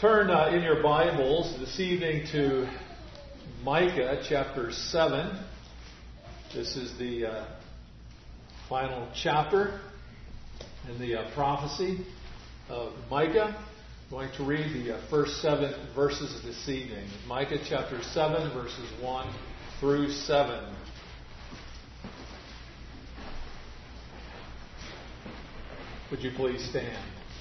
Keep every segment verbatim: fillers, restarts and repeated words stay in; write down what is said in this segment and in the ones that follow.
Turn uh, in your Bibles this evening to Micah chapter seven. This is the uh, final chapter in the uh, prophecy of Micah. I'm going to read the uh, first seven verses this evening. Micah chapter seven, verses one through seven. Would you please stand?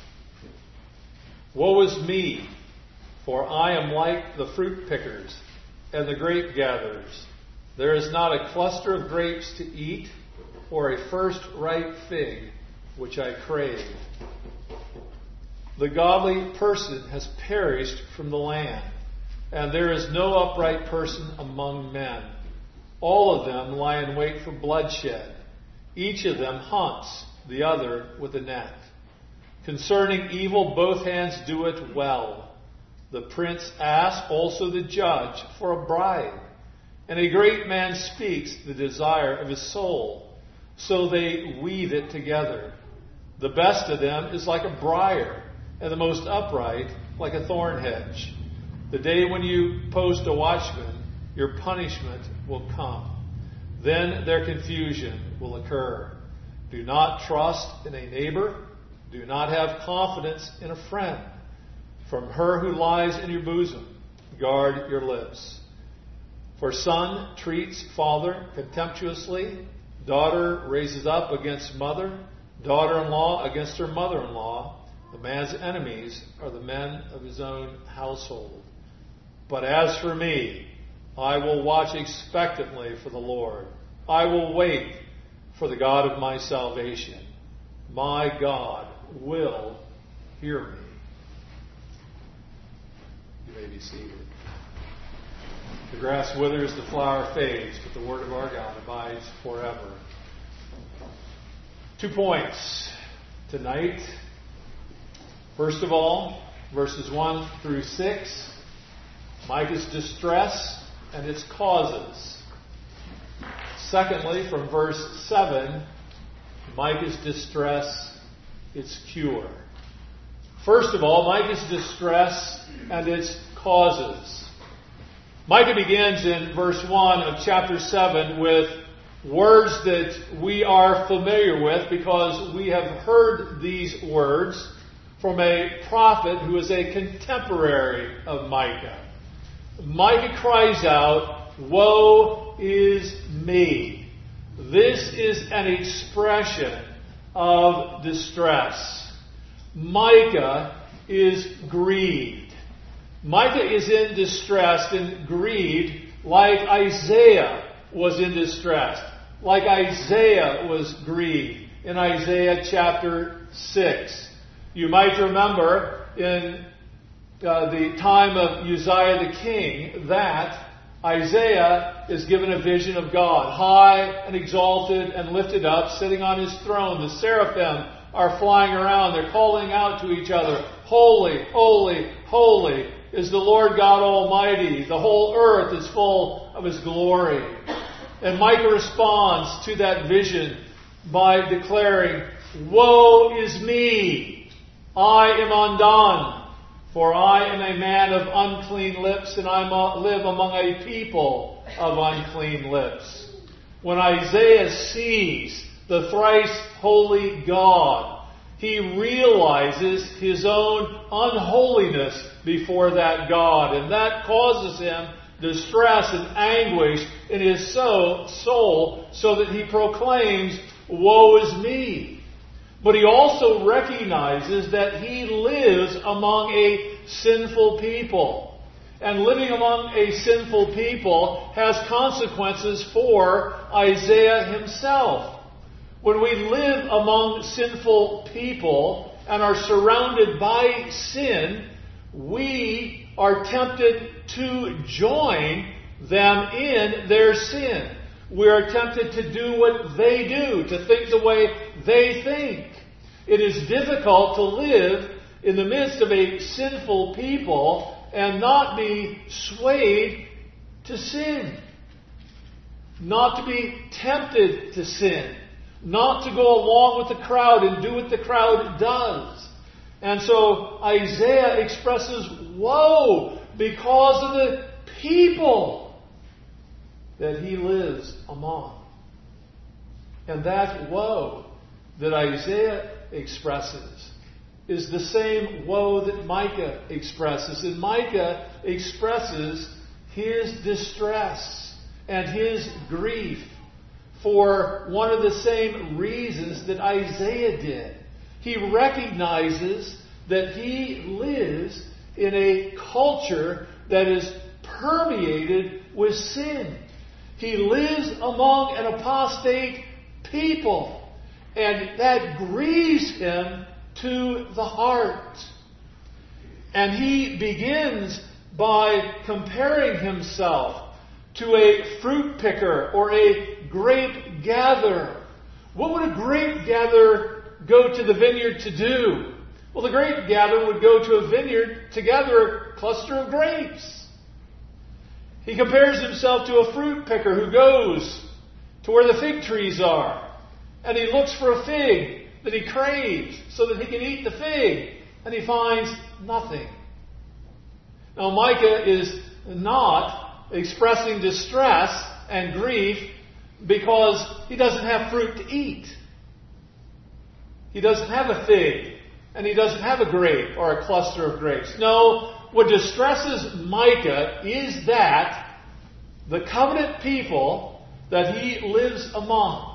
Woe is me, for I am like the fruit pickers and the grape gatherers. There is not a cluster of grapes to eat, or a first ripe fig which I crave. The godly person has perished from the land, and there is no upright person among men. All of them lie in wait for bloodshed. Each of them hunts the other with a net. Concerning evil, both hands do it well. The prince asks also the judge for a bribe, and a great man speaks the desire of his soul. So they weave it together. The best of them is like a briar, and the most upright like a thorn hedge. The day when you post a watchman, your punishment will come. Then their confusion will occur. Do not trust in a neighbor. Do not have confidence in a friend. From her who lies in your bosom, guard your lips. For son treats father contemptuously. Daughter raises up against mother. Daughter-in-law against her mother-in-law. The man's enemies are the men of his own household. But as for me, I will watch expectantly for the Lord. I will wait for the God of my salvation. My God will hear me. You may be seated. The grass withers, the flower fades, but the word of our God abides forever. Two points tonight. First of all, verses one through six, Micah's distress and its causes. Secondly, from verse seven, Micah's distress, its cure. First of all, Micah's distress and its causes. Micah begins in verse one of chapter seven with words that we are familiar with because we have heard these words from a prophet who is a contemporary of Micah. Micah cries out, "Woe is me." This is an expression of distress. Micah is grieved. Micah is in distress and grieved like Isaiah was in distress, like Isaiah was grieved in Isaiah chapter six. You might remember in uh, the time of Uzziah the king that Isaiah is given a vision of God, high and exalted and lifted up, sitting on his throne. The seraphim are flying around. They're calling out to each other, "Holy, holy, holy is the Lord God Almighty. The whole earth is full of His glory." And Micah responds to that vision by declaring, "Woe is me! I am undone. For I am a man of unclean lips, and I live among a people of unclean lips." When Isaiah sees the thrice holy God, he realizes his own unholiness before that God, and that causes him distress and anguish in his soul, so that he proclaims, "Woe is me." But he also recognizes that he lives among a sinful people. And living among a sinful people has consequences for Isaiah himself. When we live among sinful people and are surrounded by sin, we are tempted to join them in their sin. We are tempted to do what they do, to think the way they think. It is difficult to live in the midst of a sinful people and not be swayed to sin. Not to be tempted to sin. Not to go along with the crowd and do what the crowd does. And so Isaiah expresses woe because of the people that he lives among. And that woe that Isaiah expresses is the same woe that Micah expresses. And Micah expresses his distress and his grief for one of the same reasons that Isaiah did. He recognizes that he lives in a culture that is permeated with sin. He lives among an apostate people, and that grieves him to the heart. And he begins by comparing himself to a fruit picker or a grape gatherer. What would a grape gatherer go to the vineyard to do? Well, the grape gatherer would go to a vineyard to gather a cluster of grapes. He compares himself to a fruit picker who goes to where the fig trees are, and he looks for a fig that he craves so that he can eat the fig, and he finds nothing. Now, Micah is not expressing distress and grief because he doesn't have fruit to eat. He doesn't have a fig, and he doesn't have a grape or a cluster of grapes. No, what distresses Micah is that the covenant people that he lives among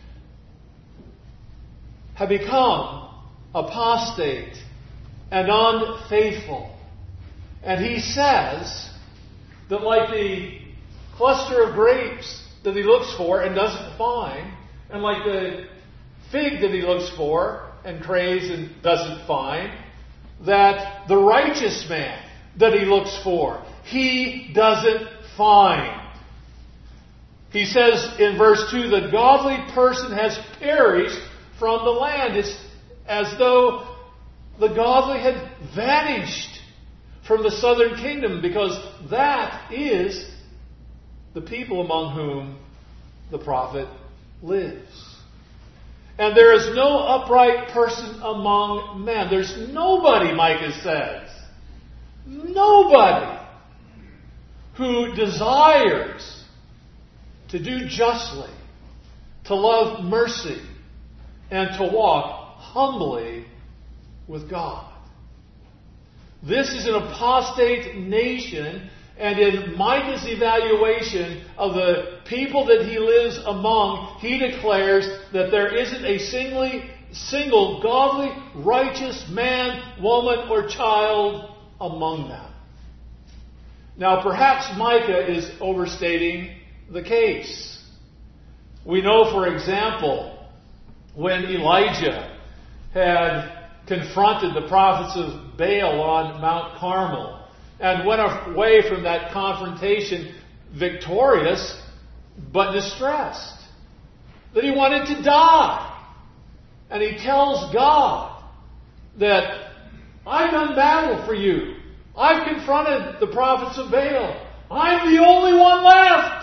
have become apostate and unfaithful. And he says that like the cluster of grapes that he looks for and doesn't find, and like the fig that he looks for and craves and doesn't find, that the righteous man that he looks for, he doesn't find. He says in verse two, the godly person has perished from the land. It's as though the godly had vanished from the southern kingdom, because that is the people among whom the prophet lives. And there is no upright person among men. There's nobody, Micah says, nobody who desires to do justly, to love mercy, and to walk humbly with God. This is an apostate nation, and in Micah's evaluation of the people that he lives among, he declares that there isn't a singly, single godly, righteous man, woman, or child among them. Now, perhaps Micah is overstating the case. We know, for example, when Elijah had confronted the prophets of Baal on Mount Carmel and went away from that confrontation victorious but distressed, that he wanted to die. And he tells God that I've done battle for you. I've confronted the prophets of Baal. I'm the only one left.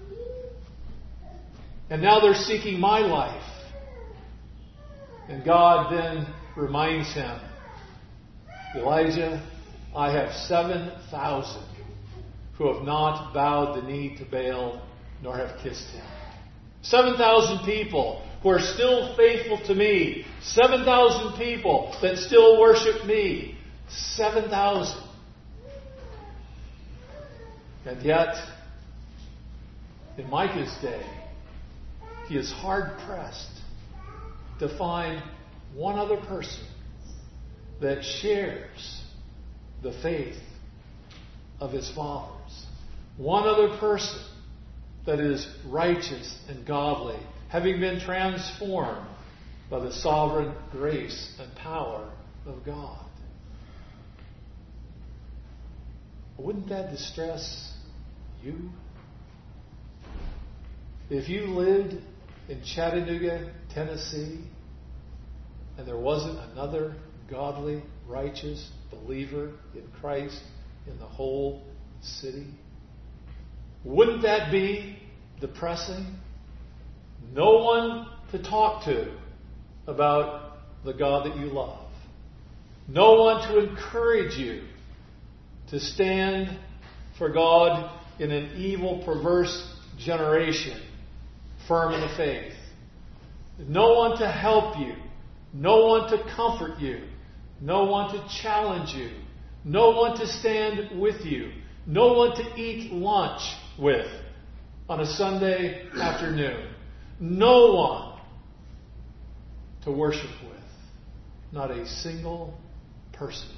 And now they're seeking my life. And God then reminds him, Elijah, I have seven thousand who have not bowed the knee to Baal nor have kissed him. Seven thousand people who are still faithful to me. Seven thousand people that still worship me. Seven thousand. And yet, in Micah's day, he is hard-pressed to find one other person that shares the faith of his fathers. One other person that is righteous and godly, having been transformed by the sovereign grace and power of God. Wouldn't that distress you? If you lived in Chattanooga, Tennessee, and there wasn't another godly, righteous believer in Christ in the whole city, wouldn't that be depressing? No one to talk to about the God that you love. No one to encourage you to stand for God in an evil, perverse generation, firm in the faith. No one to help you. No one to comfort you. No one to challenge you. No one to stand with you. No one to eat lunch with on a Sunday afternoon. No one to worship with. Not a single person.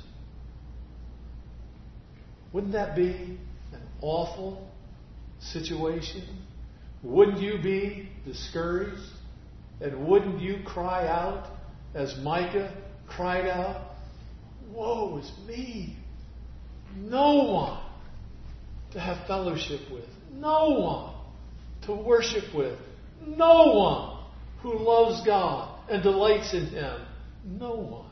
Wouldn't that be an awful situation? Wouldn't you be discouraged? And wouldn't you cry out as Micah cried out, "Woe is me! No one to have fellowship with. No one to worship with. No one who loves God and delights in Him. No one."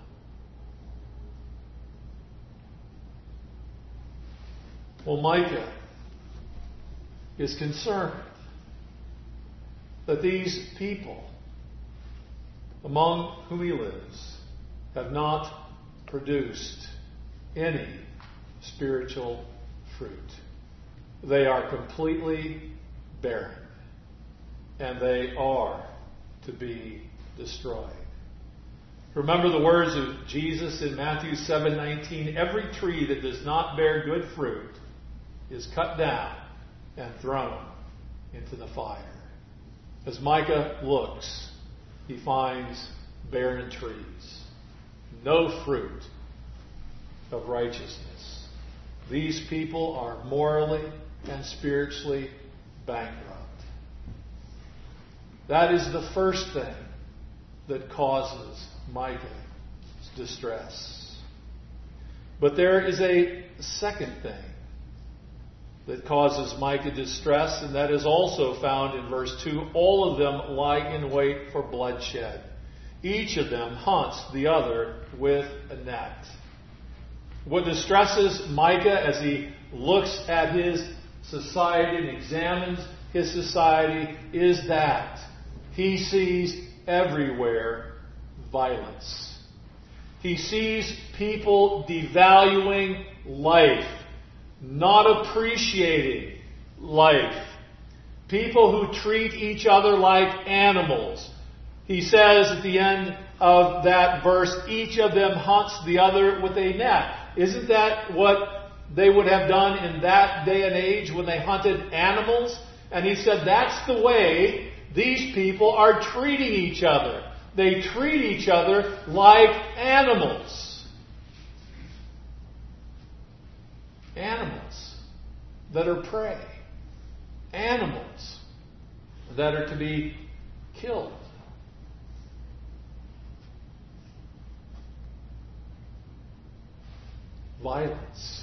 Well, Micah is concerned that these people among whom he lives have not produced any spiritual fruit. They are completely barren, and they are to be destroyed. Remember the words of Jesus in Matthew seven nineteen, "Every tree that does not bear good fruit is cut down and thrown into the fire." As Micah looks, he finds barren trees, no fruit of righteousness. These people are morally and spiritually bankrupt. That is the first thing that causes Micah's distress. But there is a second thing that causes Micah distress, and that is also found in verse two. All of them lie in wait for bloodshed. Each of them hunts the other with a net. What distresses Micah as he looks at his society and examines his society is that he sees everywhere violence. He sees people devaluing life, not appreciating life. People who treat each other like animals. He says at the end of that verse, each of them hunts the other with a net. Isn't that what they would have done in that day and age when they hunted animals? And he said that's the way these people are treating each other. They treat each other like animals. Animals that are prey. Animals that are to be killed. Violence.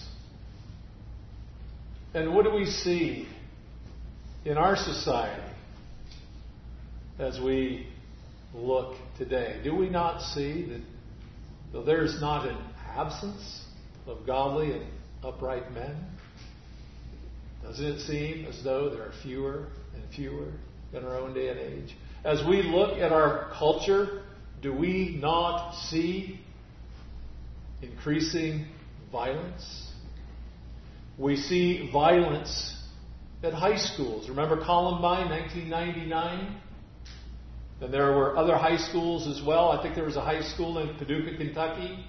And what do we see in our society as we look today? Do we not see that though there is not an absence of godly and upright men, doesn't it seem as though there are fewer and fewer in our own day and age? As we look at our culture, do we not see increasing violence? We see violence at high schools. Remember Columbine, nineteen ninety-nine? And there were other high schools as well. I think there was a high school in Paducah, Kentucky.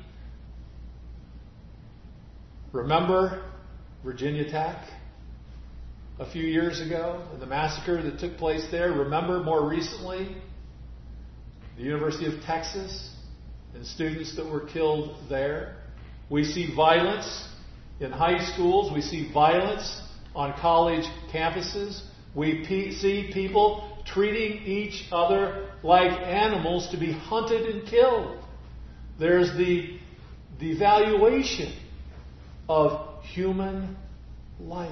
Remember Virginia Tech a few years ago and the massacre that took place there? Remember more recently the University of Texas and students that were killed there? We see violence in high schools. We see violence on college campuses. We pe- see people treating each other like animals to be hunted and killed. There's the devaluation of human life.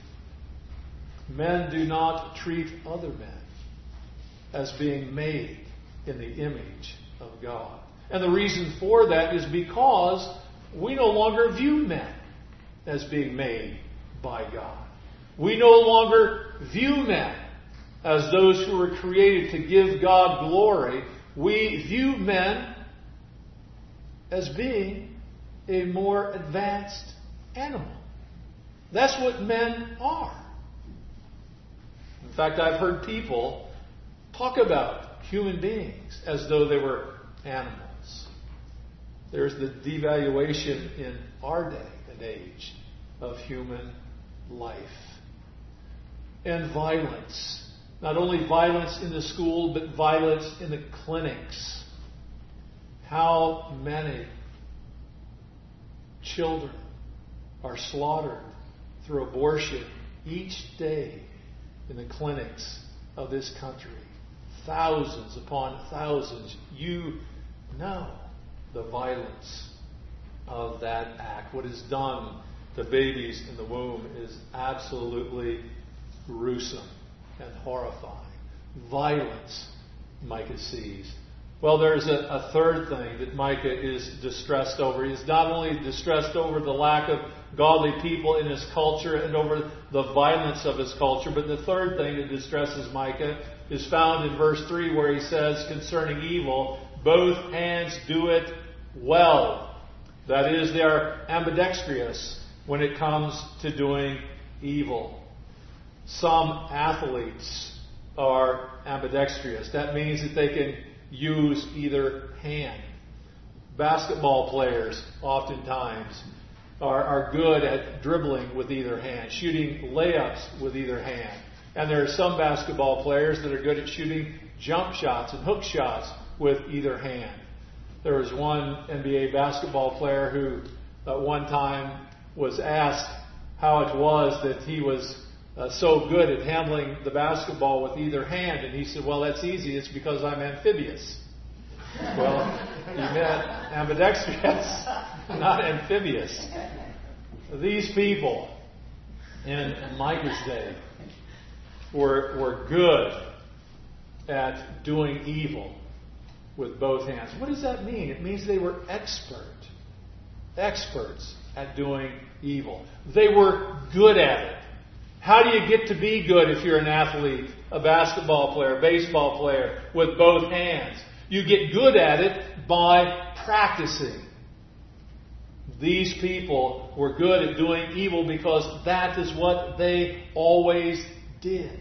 Men do not treat other men as being made in the image of God. And the reason for that is because we no longer view men as being made by God. We no longer view men as those who were created to give God glory. We view men as being a more advanced animal. That's what men are. In fact, I've heard people talk about human beings as though they were animals. There's the devaluation in our day and age of human life. And violence. Not only violence in the school, but violence in the clinics. How many children are slaughtered through abortion each day in the clinics of this country. Thousands upon thousands. You know the violence of that act. What is done to babies in the womb is absolutely gruesome and horrifying. Violence, Micah sees. Well, there's a, a third thing that Micah is distressed over. He is not only distressed over the lack of godly people in his culture and over the violence of his culture, but the third thing that distresses Micah is found in verse three, where he says concerning evil, both hands do it well. That is, they are ambidextrous when it comes to doing evil. Some athletes are ambidextrous. That means that they can use either hand. Basketball players oftentimes are, are good at dribbling with either hand, shooting layups with either hand. And there are some basketball players that are good at shooting jump shots and hook shots with either hand. There was one N B A basketball player who at one time was asked how it was that he was uh, so good at handling the basketball with either hand. And he said, well, that's easy. It's because I'm amphibious. Well, he meant ambidextrous, not amphibious. These people in Micah's day were, were good at doing evil with both hands. What does that mean? It means they were expert, experts at doing evil. They were good at it. How do you get to be good if you're an athlete, a basketball player, a baseball player, with both hands? You get good at it by practicing. These people were good at doing evil because that is what they always did.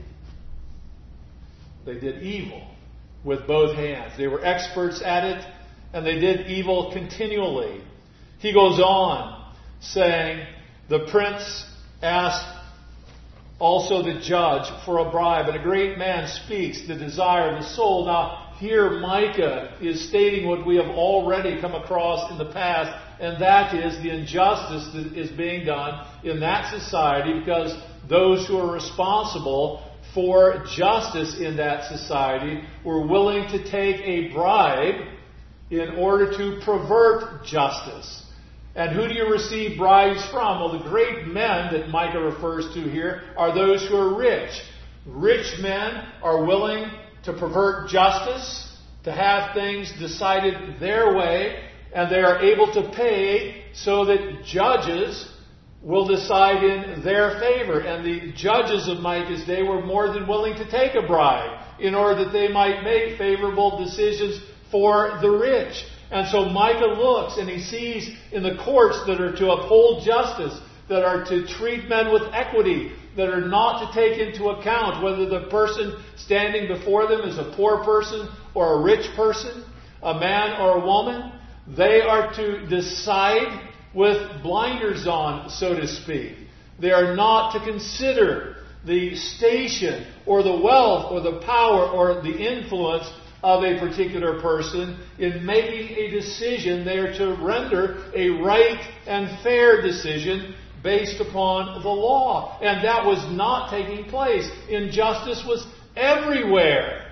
They did evil with both hands. They were experts at it, and they did evil continually. He goes on saying, the prince asked also the judge for a bribe, and a great man speaks the desire of the soul. Now, here Micah is stating what we have already come across in the past, and that is the injustice that is being done in that society because those who are responsible for justice in that society were willing to take a bribe in order to pervert justice. And who do you receive bribes from? Well, the great men that Micah refers to here are those who are rich. Rich men are willing to pervert justice, to have things decided their way, and they are able to pay so that judges will decide in their favor. And the judges of Micah's day were more than willing to take a bribe in order that they might make favorable decisions for the rich. And so Micah looks and he sees in the courts that are to uphold justice, that are to treat men with equity, that are not to take into account whether the person standing before them is a poor person or a rich person, a man or a woman. They are to decide with blinders on, so to speak. They are not to consider the station or the wealth or the power or the influence of a particular person in making a decision. They are to render a right and fair decision based upon the law. And that was not taking place. Injustice was everywhere.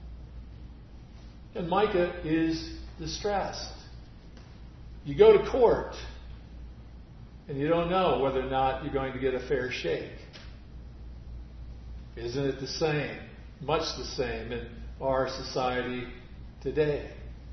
And Micah is distressed. You go to court and you don't know whether or not you're going to get a fair shake. Isn't it the same? Much the same in our society today.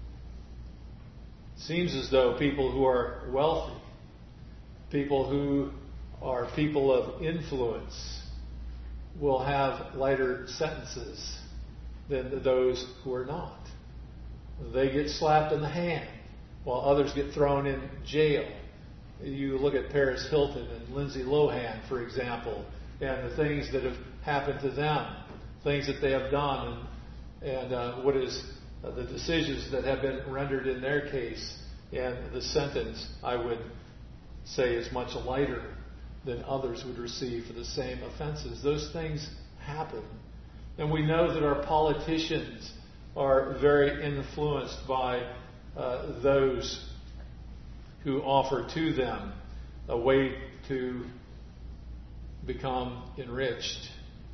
It seems as though people who are wealthy, people who are people of influence, will have lighter sentences than those who are not. They get slapped in the hand, while others get thrown in jail You look at Paris Hilton and Lindsay Lohan, for example, and the things that have happened to them, things that they have done, and, and uh, what is uh, the decisions that have been rendered in their case, and the sentence, I would say, is much lighter than others would receive for the same offenses. Those things happen. And we know that our politicians are very influenced by uh, those who offer to them a way to become enriched.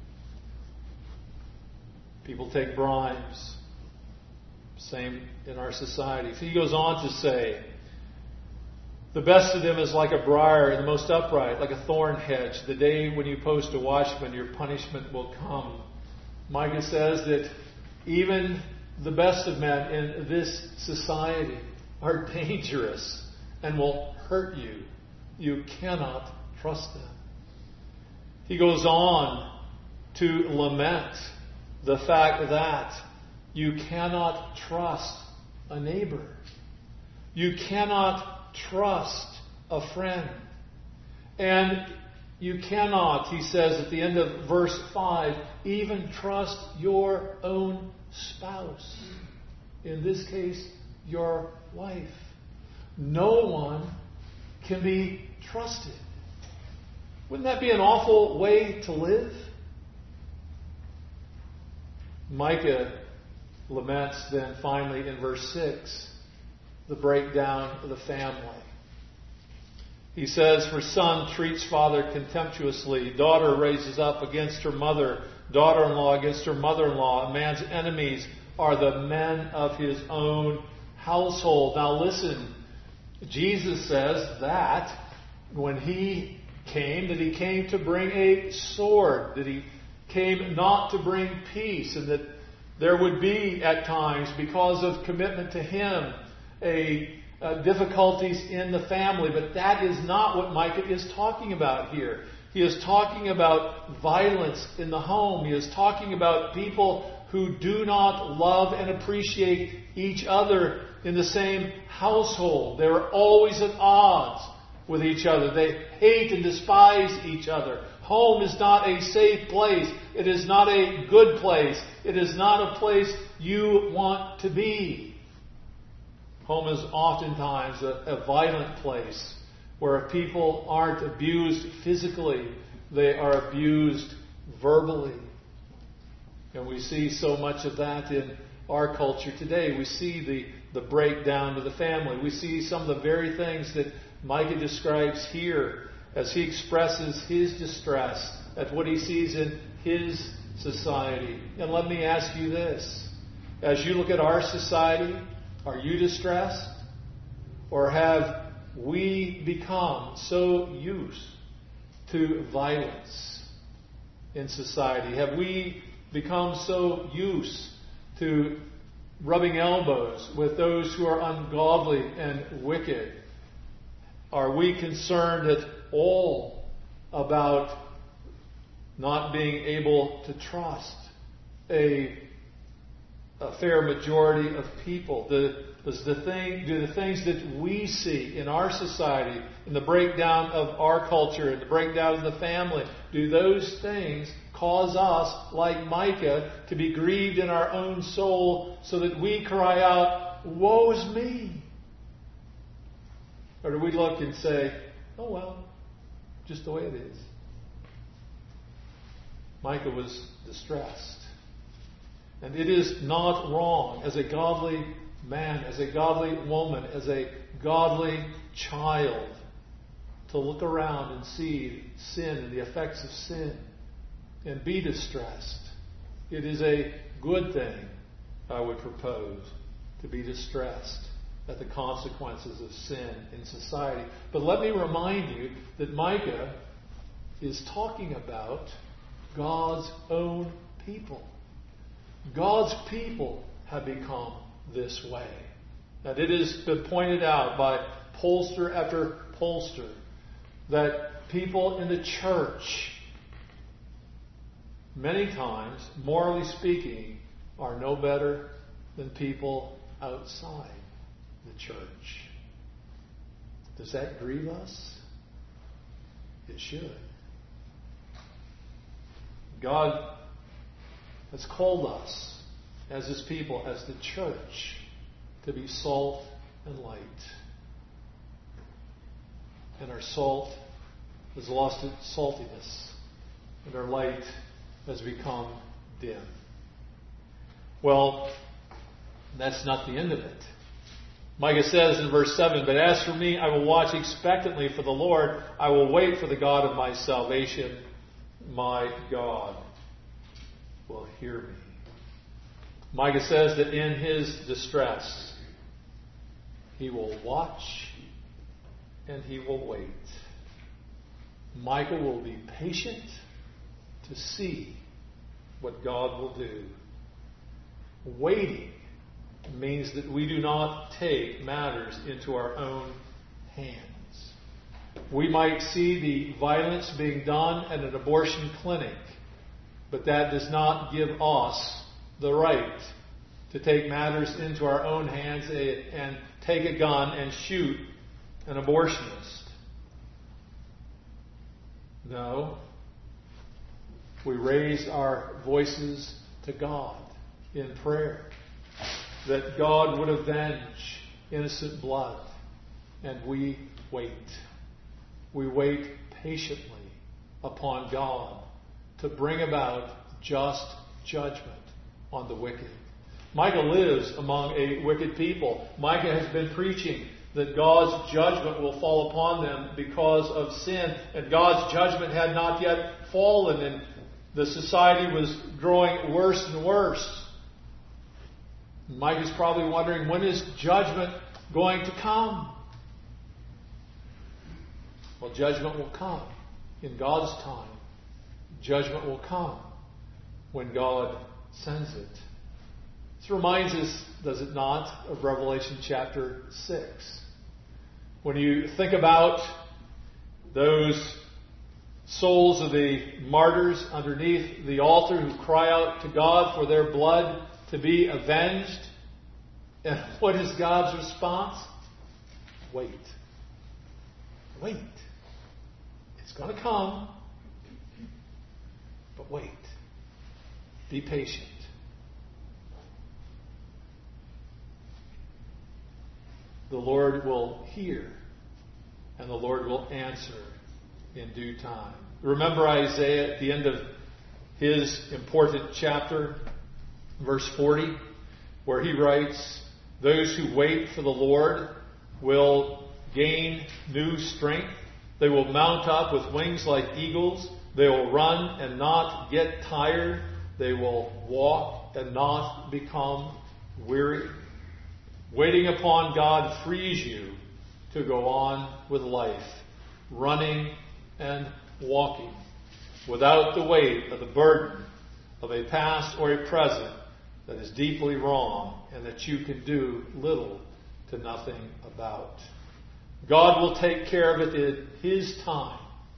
People take bribes. Same in our society. He goes on to say, the best of them is like a briar, and the most upright, like a thorn hedge. The day when you post a watchman, your punishment will come. Micah says that even the best of men in this society are dangerous and will hurt you. You cannot trust them. He goes on to lament the fact that you cannot trust a neighbor. You cannot trust a friend. And you cannot, he says at the end of verse five, even trust your own spouse. In this case, your wife. No one can be trusted. Wouldn't that be an awful way to live? Micah laments then finally in verse six the breakdown of the family. He says, for son treats father contemptuously, daughter raises up against her mother, daughter-in-law against her mother-in-law. A man's enemies are the men of his own household. Now listen, Jesus says that when he came, that he came to bring a sword, that he came not to bring peace, and that there would be at times, because of commitment to him, a uh, difficulties in the family. But that is not what Micah is talking about here. He is talking about violence in the home. He is talking about people who do not love and appreciate each other in the same household. They are always at odds with each other. They hate and despise each other. Home is not a safe place. It is not a good place. It is not a place you want to be. Home is oftentimes a, a violent place where people aren't abused physically, they are abused verbally. And we see so much of that in our culture today. We see the, the breakdown of the family. We see some of the very things that Micah describes here as he expresses his distress at what he sees in his society. And let me ask you this. As you look at our society, are you distressed? Or have we become so used to violence in society? Have we become so used to rubbing elbows with those who are ungodly and wicked? Are we concerned at all about not being able to trust a, a fair majority of people? The, does the thing, do the things that we see in our society, in the breakdown of our culture, in the breakdown of the family, do those things cause us, like Micah, to be grieved in our own soul so that we cry out, woe is me? Or do we look and say, oh well, just the way it is? Micah was distressed. And it is not wrong as a godly man, as a godly woman, as a godly child to look around and see sin and the effects of sin and be distressed. It is a good thing, I would propose, to be distressed at the consequences of sin in society. But let me remind you that Micah is talking about God's own people. God's people have become this way. And it has been pointed out by pollster after pollster that people in the church, many times, morally speaking, are no better than people outside the church. Does that grieve us? It should. God has called us as His people, as the church, to be salt and light. And our salt has lost its saltiness, and our light has become dim. Well, that's not the end of it. Micah says in verse seven, "But as for me, I will watch expectantly for the Lord. I will wait for the God of my salvation. My God will hear me." Micah says that in his distress, he will watch and he will wait. Micah will be patient to see what God will do. Waiting means that we do not take matters into our own hands. We might see the violence being done at an abortion clinic, but that does not give us the right to take matters into our own hands and take a gun and shoot an abortionist. No. We raise our voices to God in prayer, that God would avenge innocent blood, and we wait. We wait patiently upon God to bring about just judgment on the wicked. Micah lives among a wicked people. Micah has been preaching that God's judgment will fall upon them because of sin, and God's judgment had not yet fallen, and the society was growing worse and worse. Micah's probably wondering, when is judgment going to come? Well, judgment will come in God's time. Judgment will come when God sends it. This reminds us, does it not, of Revelation chapter six. When you think about those souls of the martyrs underneath the altar who cry out to God for their blood to be avenged, and what is God's response? Wait. Wait. It's going to come, but wait. Be patient. The Lord will hear, and the Lord will answer in due time. Remember Isaiah at the end of his important chapter, verse forty, where he writes, "Those who wait for the Lord will gain new strength. They will mount up with wings like eagles. They will run and not get tired. They will walk and not become weary." Waiting upon God frees you to go on with life, running and walking, without the weight of the burden of a past or a present that is deeply wrong and that you can do little to nothing about. God will take care of it in His time.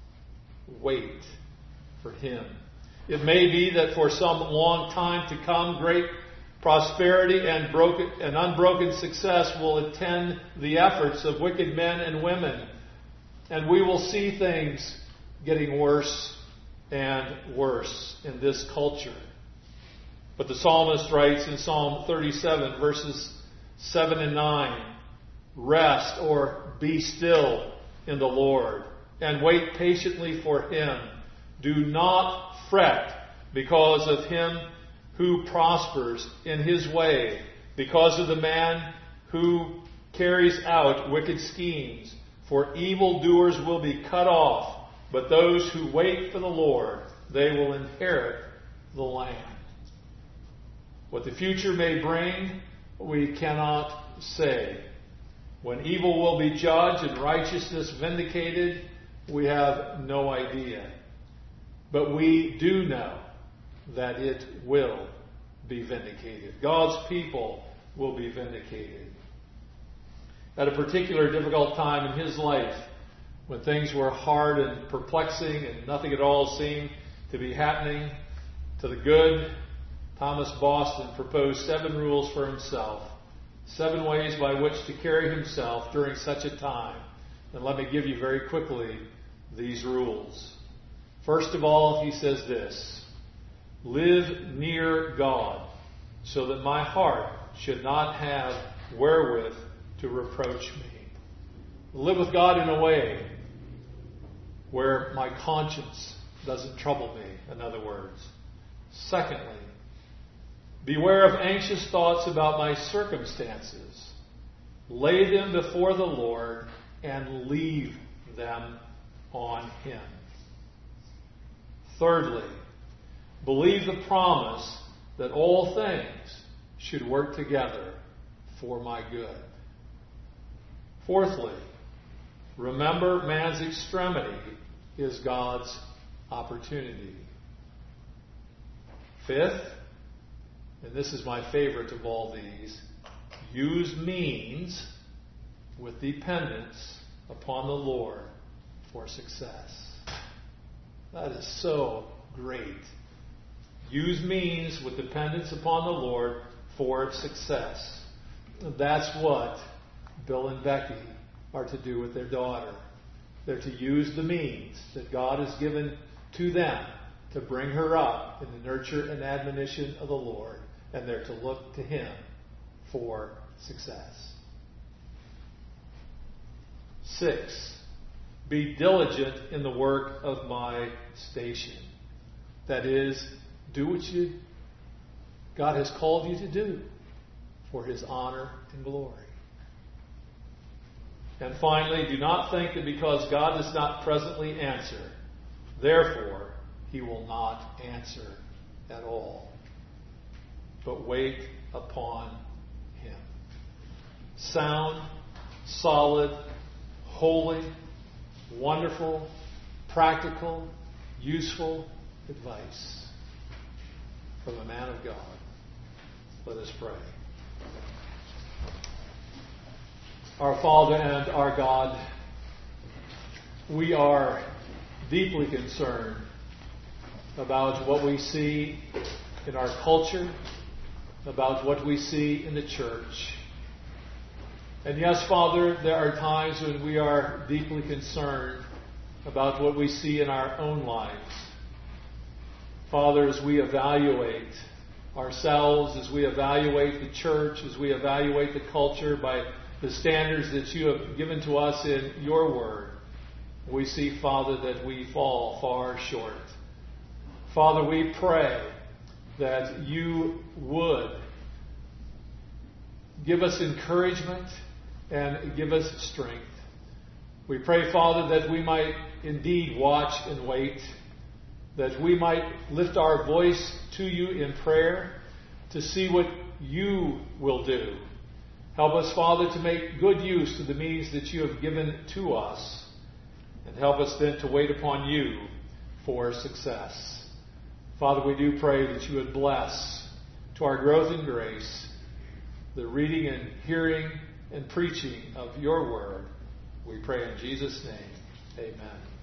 Wait for Him. It may be that for some long time to come, great prosperity and broken and unbroken success will attend the efforts of wicked men and women, and we will see things getting worse and worse in this culture. But the psalmist writes in Psalm thirty-seven, verses seven and nine, "Rest," or be still, "in the Lord, and wait patiently for Him. Do not fret because of him who prospers in his way, because of the man who carries out wicked schemes. For evildoers will be cut off, but those who wait for the Lord, they will inherit the land." What the future may bring, we cannot say. When evil will be judged and righteousness vindicated, we have no idea. But we do know that it will be vindicated. God's people will be vindicated. At a particular difficult time in his life, when things were hard and perplexing and nothing at all seemed to be happening to the good, Thomas Boston proposed seven rules for himself, seven ways by which to carry himself during such a time. And let me give you very quickly these rules. First of all, he says this: live near God, so that my heart should not have wherewith to reproach me. Live with God in a way where my conscience doesn't trouble me, in other words. Secondly, beware of anxious thoughts about my circumstances. Lay them before the Lord and leave them on Him. Thirdly, believe the promise that all things should work together for my good. Fourthly, remember man's extremity is God's opportunity. Fifth, and this is my favorite of all these, use means with dependence upon the Lord for success. That is so great. Use means with dependence upon the Lord for success. That's what Bill and Becky are to do with their daughter. They're to use the means that God has given to them to bring her up in the nurture and admonition of the Lord, and they're to look to Him for success. Six, be diligent in the work of my station. That is, do what you God has called you to do for His honor and glory. And finally, do not think that because God does not presently answer, therefore He will not answer at all. But wait upon Him. Sound, solid, holy, wonderful, practical, useful advice from a man of God. Let us pray. Our Father and our God, we are deeply concerned about what we see in our culture, about what we see in the church. And yes, Father, there are times when we are deeply concerned about what we see in our own lives. Father, as we evaluate ourselves, as we evaluate the church, as we evaluate the culture by the standards that you have given to us in your word, we see, Father, that we fall far short. Father, we pray that you would give us encouragement and give us strength. We pray, Father, that we might indeed watch and wait, that we might lift our voice to you in prayer to see what you will do. Help us, Father, to make good use of the means that you have given to us, and help us then to wait upon you for success. Father, we do pray that you would bless to our growth in grace the reading and hearing and preaching of your word. We pray in Jesus' name. Amen.